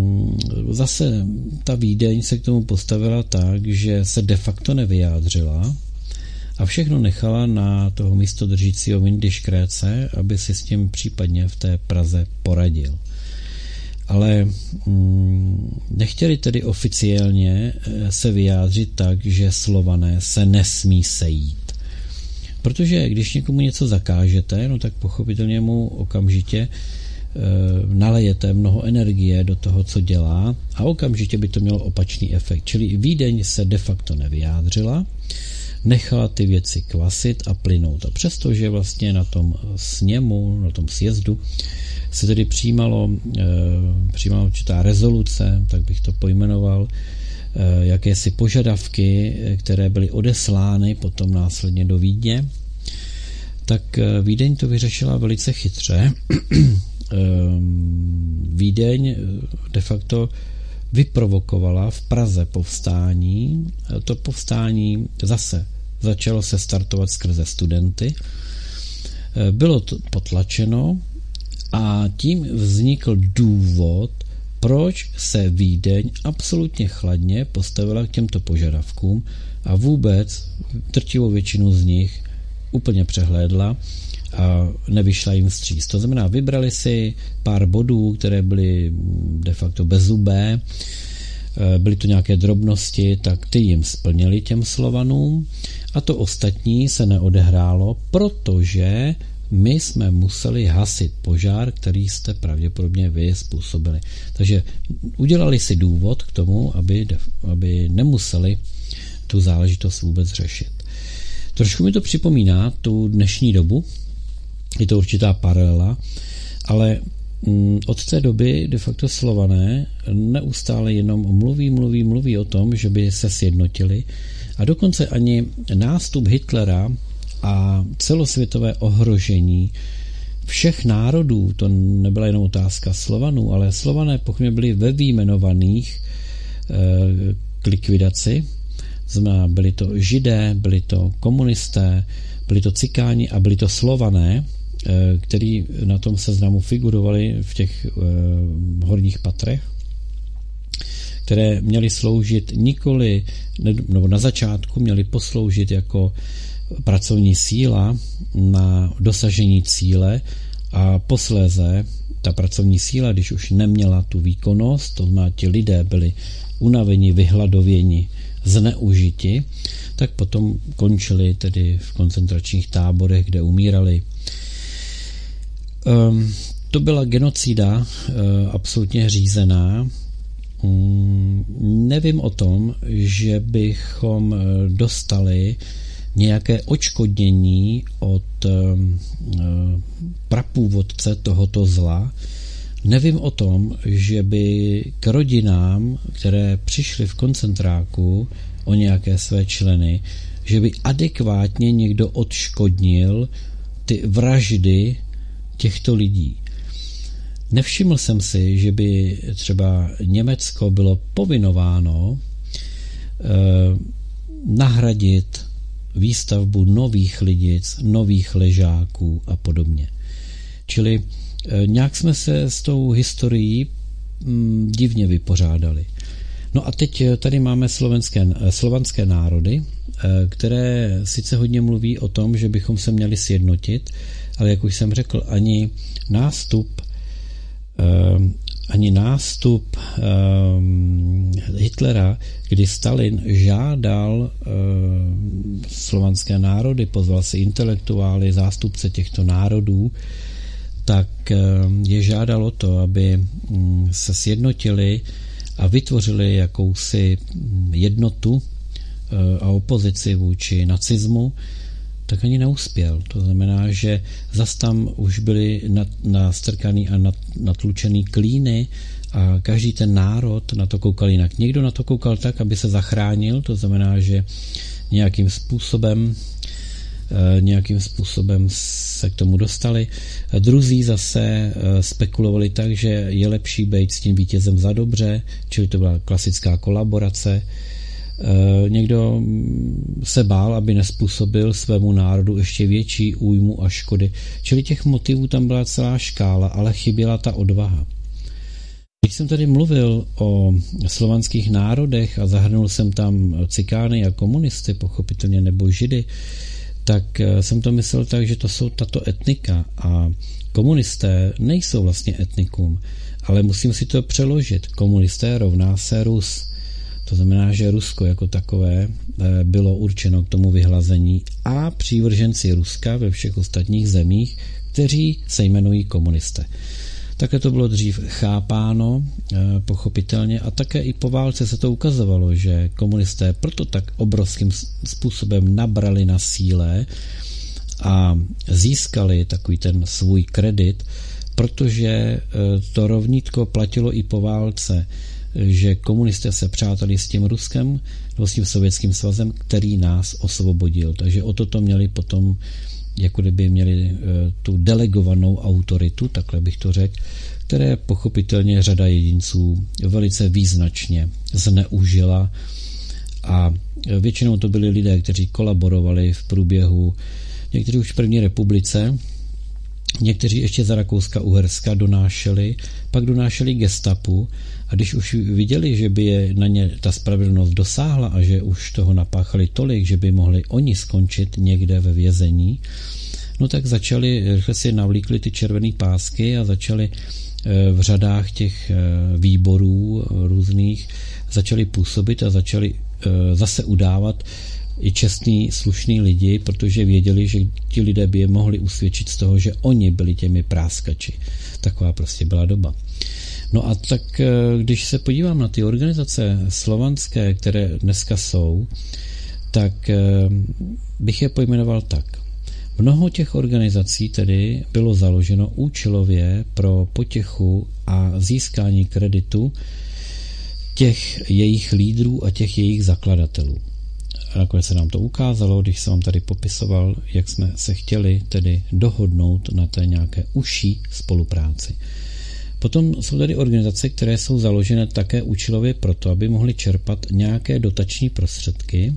zase ta Vídeň se k tomu postavila tak, že se de facto nevyjádřila a všechno nechala na toho místodržícího Vindiškréce, aby si s tím případně v té Praze poradil. Ale nechtěli tedy oficiálně se vyjádřit tak, že Slované se nesmí sejít. Protože když někomu něco zakážete, no tak pochopitelně mu okamžitě nalejete mnoho energie do toho, co dělá a okamžitě by to mělo opačný efekt. Čili Vídeň se de facto nevyjádřila, nechala ty věci kvasit a plynout. A přestože vlastně na tom sněmu, na tom sjezdu se tedy přijímala určitá rezoluce, tak bych to pojmenoval, jakési požadavky, které byly odeslány potom následně do Vídně, tak Vídeň to vyřešila velice chytře. Vídeň de facto vyprovokovala v Praze povstání. To povstání zase začalo se startovat skrze studenty. Bylo to potlačeno a tím vznikl důvod, proč se Vídeň absolutně chladně postavila k těmto požadavkům a vůbec drtivou většinu z nich úplně přehlédla a nevyšla jim vstříc. To znamená, vybrali si pár bodů, které byly de facto bezzubé, byly to nějaké drobnosti, tak ty jim splnili těm Slovanům a to ostatní se neodehrálo, protože my jsme museli hasit požár, který jste pravděpodobně vy způsobili. Takže udělali si důvod k tomu, aby nemuseli tu záležitost vůbec řešit. Trošku mi to připomíná tu dnešní dobu, je to určitá paralela, ale od té doby de facto Slované neustále jenom mluví o tom, že by se sjednotili a dokonce ani nástup Hitlera a celosvětové ohrožení všech národů, to nebyla jenom otázka Slovanů, ale Slované pochopně byli ve výjmenovaných k likvidaci, znamená, byli to Židé, byli to komunisté, byli to Cikáni a byli to Slované, který na tom seznamu figurovali v těch horních patrech, které měly sloužit nikoli, nebo na začátku měly posloužit jako pracovní síla na dosažení cíle a posléze ta pracovní síla, když už neměla tu výkonnost, to znamená, ti lidé byli unaveni, vyhladověni, zneužiti, tak potom končili tedy v koncentračních táborech, kde umírali. To byla genocida absolutně řízená. Nevím o tom, že bychom dostali nějaké odškodnění od prapůvodce tohoto zla. Nevím o tom, že by k rodinám, které přišly v koncentráku o nějaké své členy, že by adekvátně někdo odškodnil ty vraždy těchto lidí. Nevšiml jsem si, že by třeba Německo bylo povinováno nahradit výstavbu nových lidic, nových ležáků a podobně. Čili nějak jsme se s tou historií divně vypořádali. No a teď tady máme slovanské národy, které sice hodně mluví o tom, že bychom se měli sjednotit, ale jak už jsem řekl, ani nástup Hitlera, kdy Stalin žádal slovanské národy, pozval si intelektuály, zástupce těchto národů, tak je žádalo to, aby se sjednotili a vytvořili jakousi jednotu a opozici vůči nacismu, tak ani neuspěl. To znamená, že zas tam už byly nastrkaný a natlučený klíny a každý ten národ na to koukal jinak. Někdo na to koukal tak, aby se zachránil, to znamená, že nějakým způsobem se k tomu dostali. Druzí zase spekulovali tak, že je lepší být s tím vítězem za dobře, čili to byla klasická kolaborace. Někdo se bál, aby nespůsobil svému národu ještě větší újmu a škody. Čili těch motivů tam byla celá škála, ale chyběla ta odvaha. Když jsem tady mluvil o slovanských národech a zahrnul jsem tam cikány a komunisty, pochopitelně, nebo židy, tak jsem to myslel tak, že to jsou tato etnika a komunisté nejsou vlastně etnikum, ale musím si to přeložit. Komunisté rovná se Rus. To znamená, že Rusko jako takové bylo určeno k tomu vyhlazení a přívrženci Ruska ve všech ostatních zemích, kteří se jmenují komunisté. Také to bylo dřív chápáno, pochopitelně, a také i po válce se to ukazovalo, že komunisté proto tak obrovským způsobem nabrali na síle a získali takový ten svůj kredit, protože to rovnítko platilo i po válce, že komunisté se přáteli s tím Ruskem nebo s tím Sovětským svazem, který nás osvobodil. Takže o toto měli potom, jako kdyby měli tu delegovanou autoritu, takhle bych to řekl, které pochopitelně řada jedinců velice význačně zneužila a většinou to byli lidé, kteří kolaborovali v průběhu, někteří už v první republice, někteří ještě za Rakouska-Uherska pak donášeli gestapu a když už viděli, že by je na ně ta spravedlnost dosáhla a že už toho napáchali tolik, že by mohli oni skončit někde ve vězení, no tak rychle si navlíkli ty červené pásky a začali v řadách těch výborů různých, začali působit a začali zase udávat i čestný, slušný lidi, protože věděli, že ti lidé by je mohli usvědčit z toho, že oni byli těmi práskači. Taková prostě byla doba. No a tak, když se podívám na ty organizace slovanské, které dneska jsou, tak bych je pojmenoval tak. Mnoho těch organizací tedy bylo založeno účelově pro potěchu a získání kreditu těch jejich lídrů a těch jejich zakladatelů. A nakonec se nám to ukázalo, když jsem vám tady popisoval, jak jsme se chtěli tedy dohodnout na té nějaké užší spolupráci. Potom jsou tady organizace, které jsou založené také účelově proto, aby mohly čerpat nějaké dotační prostředky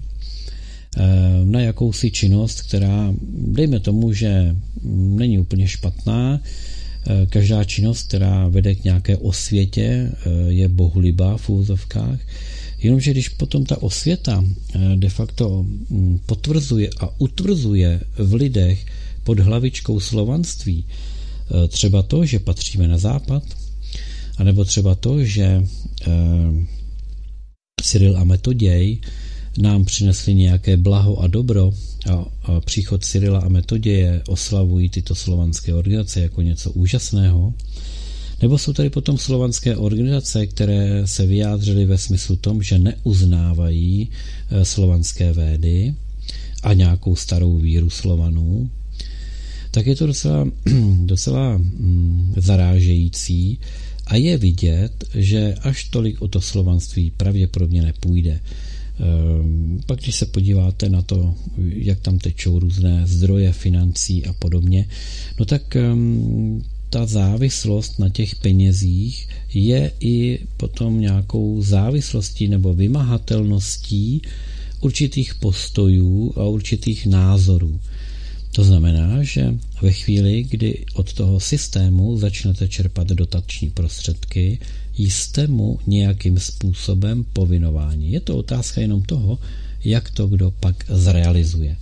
na jakousi činnost, která, dejme tomu, že není úplně špatná. Každá činnost, která vede k nějaké osvětě, je bohulibá v úvozovkách. Jenomže když potom ta osvěta de facto potvrzuje a utvrzuje v lidech pod hlavičkou slovanství třeba to, že patříme na západ, anebo třeba to, že Cyril a Metoděj nám přinesli nějaké blaho a dobro a příchod Cyrila a Metoděje oslavují tyto slovanské organizace jako něco úžasného, nebo jsou tady potom slovanské organizace, které se vyjádřily ve smyslu tom, že neuznávají slovanské védy a nějakou starou víru Slovanů, tak je to docela zarážející a je vidět, že až tolik o to slovanství pravděpodobně nepůjde. Pak, když se podíváte na to, jak tam tečou různé zdroje financí a podobně, no tak ta závislost na těch penězích je i potom nějakou závislostí nebo vymahatelností určitých postojů a určitých názorů. To znamená, že ve chvíli, kdy od toho systému začnete čerpat dotační prostředky, jste mu nějakým způsobem povinováni. Je to otázka jenom toho, jak to kdo pak zrealizuje.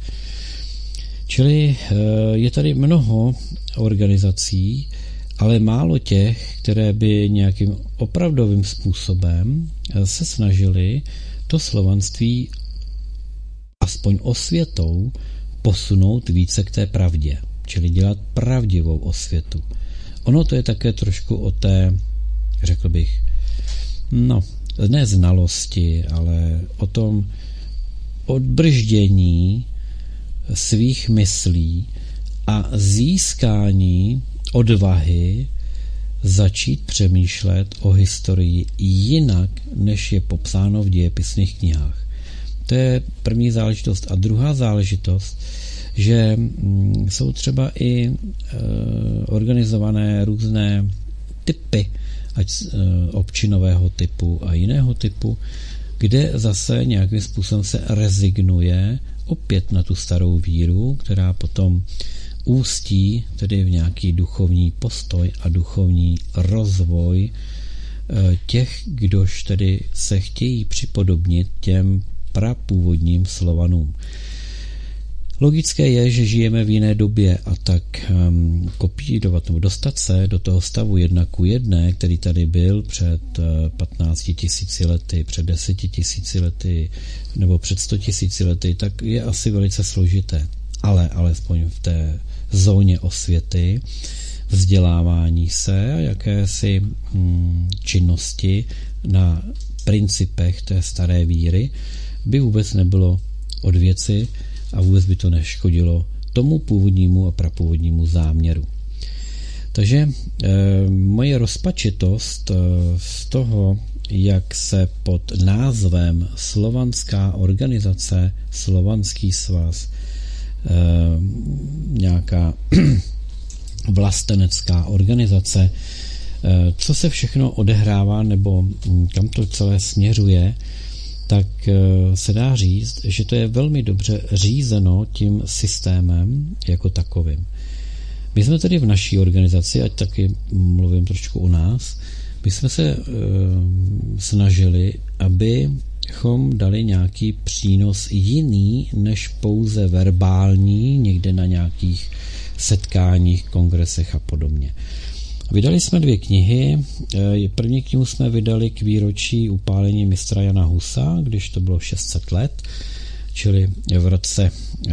Čili je tady mnoho organizací, ale málo těch, které by nějakým opravdovým způsobem se snažili to slovanství aspoň osvětou posunout více k té pravdě, čili dělat pravdivou osvětu. Ono to je také trošku o té, řekl bych, ne znalosti, ale o tom odbrždění svých myslí a získání odvahy začít přemýšlet o historii jinak, než je popsáno v dějepisných knihách. To je první záležitost. A druhá záležitost, že jsou třeba i organizované různé typy, ať občinového typu a jiného typu, kde zase nějakým způsobem se rezignuje opět na tu starou víru, která potom ústí tedy v nějaký duchovní postoj a duchovní rozvoj těch, kdož tedy se chtějí připodobnit těm prapůvodním Slovanům. Logické je, že žijeme v jiné době a tak kopírovat nebo dostat se do toho stavu 1:1, který tady byl před 15 000 lety, před 10 000 lety nebo před 100 000 lety, tak je asi velice složité. Ale alespoň v té zóně osvěty, vzdělávání se a jakési činnosti na principech té staré víry by vůbec nebylo od věci a vůbec by to neškodilo tomu původnímu a prapůvodnímu záměru. Takže moje rozpačitost z toho, jak se pod názvem Slovanská organizace, Slovanský svaz, nějaká vlastenecká organizace, co se všechno odehrává nebo kam to celé směřuje, tak se dá říct, že to je velmi dobře řízeno tím systémem jako takovým. My jsme tedy v naší organizaci, ať taky mluvím trošku o nás, my jsme se snažili, abychom dali nějaký přínos jiný, než pouze verbální, někde na nějakých setkáních, kongresech a podobně. Vydali jsme 2 knihy. První knihu jsme vydali k výročí upálení mistra Jana Husa, když to bylo 600 let, čili v roce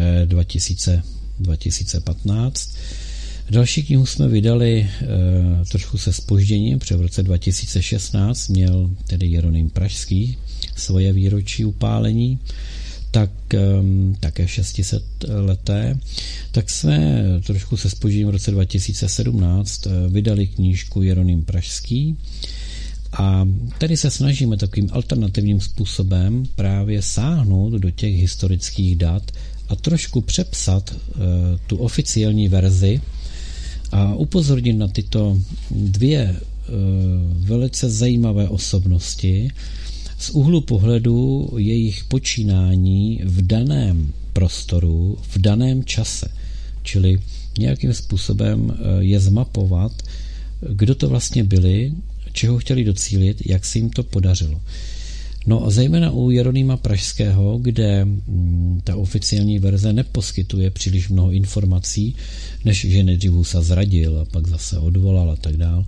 2015. Další knihu jsme vydali trošku se zpožděním, protože v roce 2016 měl tedy Jeroným Pražský svoje výročí upálení, tak také 600 leté, tak jsme trošku se zpožděním v roce 2017 vydali knížku Jeroným Pražský a tady se snažíme takovým alternativním způsobem právě sáhnout do těch historických dat a trošku přepsat tu oficiální verzi a upozornit na tyto 2 velice zajímavé osobnosti z úhlu pohledu jejich počínání v daném prostoru, v daném čase. Čili nějakým způsobem je zmapovat, kdo to vlastně byli, čeho chtěli docílit, jak se jim to podařilo. No a zejména u Jeronýma Pražského, kde ta oficiální verze neposkytuje příliš mnoho informací, než že nejdřív Husa zradil a pak zase odvolal a tak dál,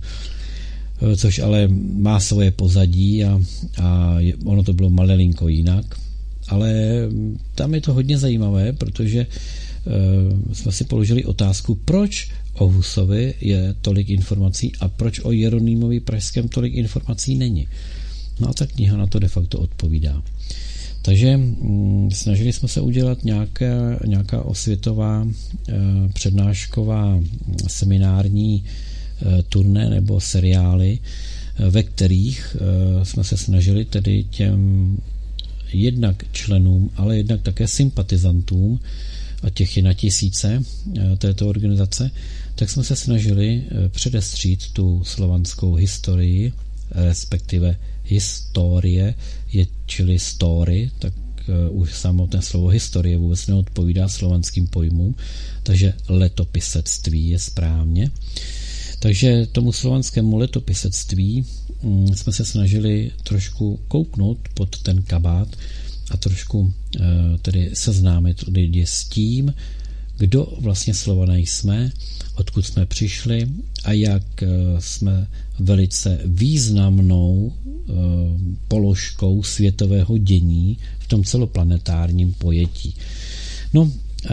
což ale má svoje pozadí a ono to bylo malilinko jinak. ale tam je to hodně zajímavé, protože jsme si položili otázku, proč o Husovi je tolik informací a proč o Jeronýmovi Pražském tolik informací není. No a ta kniha na to de facto odpovídá. Takže snažili jsme se udělat nějaká osvětová přednášková seminární turné nebo seriály, ve kterých jsme se snažili tedy těm jednak členům, ale jednak také sympatizantům, a těch je na tisíce této organizace, tak jsme se snažili předestřít tu slovanskou historii, respektive historie, čili story, tak už samotné slovo historie vůbec neodpovídá slovanským pojmům, takže letopisectví je správně. Takže tomu slovanskému letopisectví jsme se snažili trošku kouknout pod ten kabát a trošku tedy seznámit lidi s tím, kdo vlastně Slované jsme, odkud jsme přišli a jak jsme velice významnou položkou světového dění v tom celoplanetárním pojetí. No,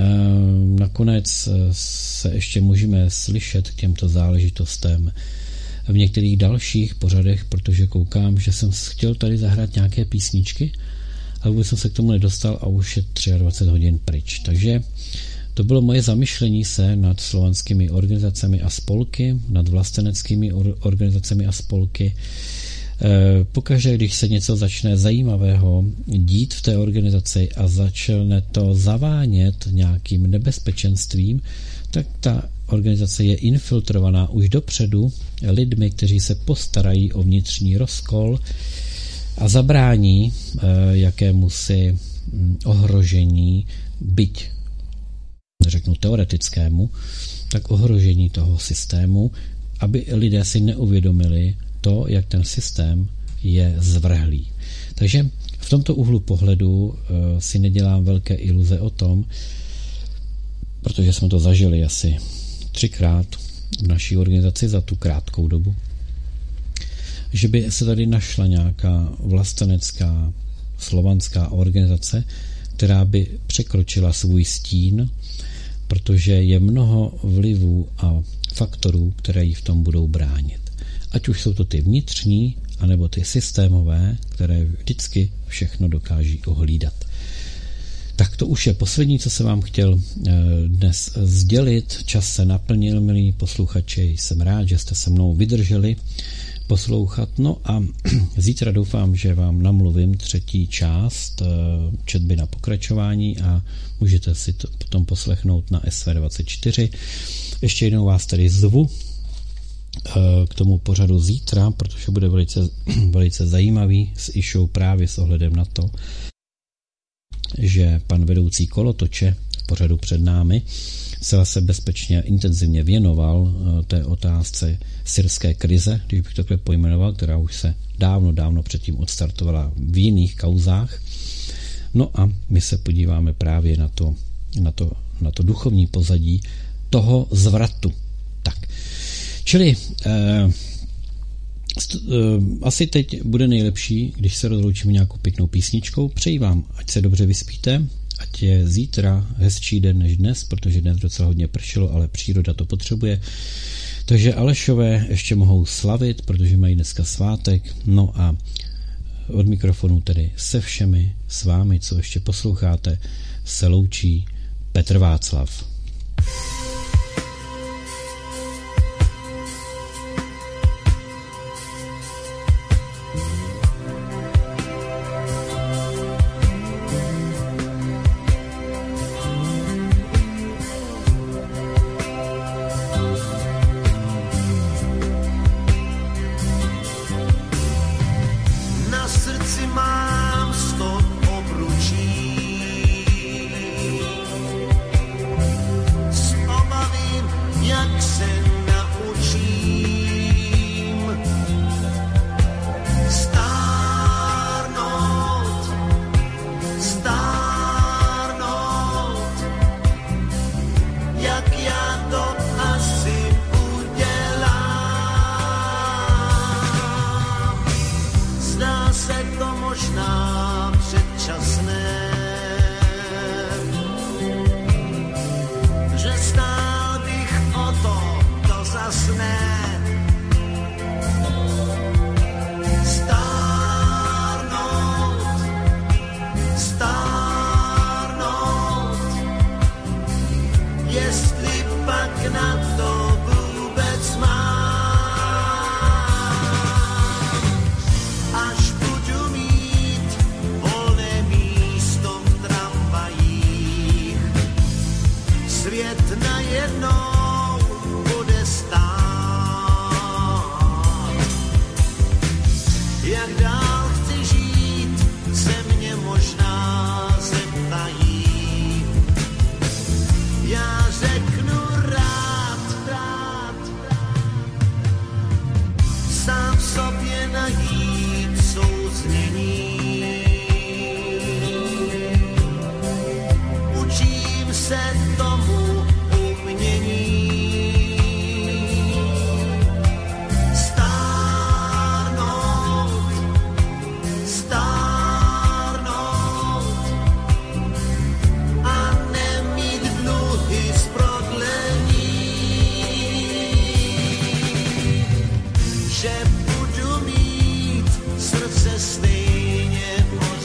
nakonec se ještě můžeme slyšet k těmto záležitostem v některých dalších pořadech, protože koukám, že jsem chtěl tady zahrát nějaké písničky, ale vůbec jsem se k tomu nedostal a už je 23 hodin pryč. Takže to bylo moje zamyšlení se nad slovanskými organizacemi a spolky, nad vlasteneckými organizacemi a spolky. Pokaždé, když se něco začne zajímavého dít v té organizaci a začne to zavánět nějakým nebezpečenstvím, tak ta organizace je infiltrovaná už dopředu lidmi, kteří se postarají o vnitřní rozkol a zabrání jakémusi ohrožení, byť neřeknu teoretickému, tak ohrožení toho systému, aby lidé si neuvědomili to, jak ten systém je zvrhlý. Takže v tomto úhlu pohledu si nedělám velké iluze o tom, protože jsme to zažili asi 3krát v naší organizaci za tu krátkou dobu, že by se tady našla nějaká vlastenecká slovanská organizace, která by překročila svůj stín, protože je mnoho vlivů a faktorů, které jí v tom budou bránit. Ať už jsou to ty vnitřní, anebo ty systémové, které vždycky všechno dokáží ohlídat. Tak to už je poslední, co jsem vám chtěl dnes sdělit. Čas se naplnil, milí posluchači, jsem rád, že jste se mnou vydrželi poslouchat. No a zítra doufám, že vám namluvím 3. část četby na pokračování a můžete si to potom poslechnout na SV24. Ještě jednou vás tady zvu k tomu pořadu zítra, protože bude velice zajímavý s Išou právě s ohledem na to, že pan vedoucí kolotoče v pořadu před námi se bezpečně intenzivně věnoval té otázce syrské krize, když bych takhle pojmenoval, která už se dávno předtím odstartovala v jiných kauzách. No a my se podíváme právě na to duchovní pozadí toho zvratu. Tak. Čili asi teď bude nejlepší, když se rozloučíme nějakou pěknou písničkou. Přeji vám, ať se dobře vyspíte, ať je zítra hezčí den než dnes, protože dnes docela hodně pršelo, ale příroda to potřebuje. Takže Alešové ještě mohou slavit, protože mají dneska svátek. No a od mikrofonu tedy se všemi s vámi, co ještě posloucháte, se loučí Petr Václav. nebudu mít srdce stejně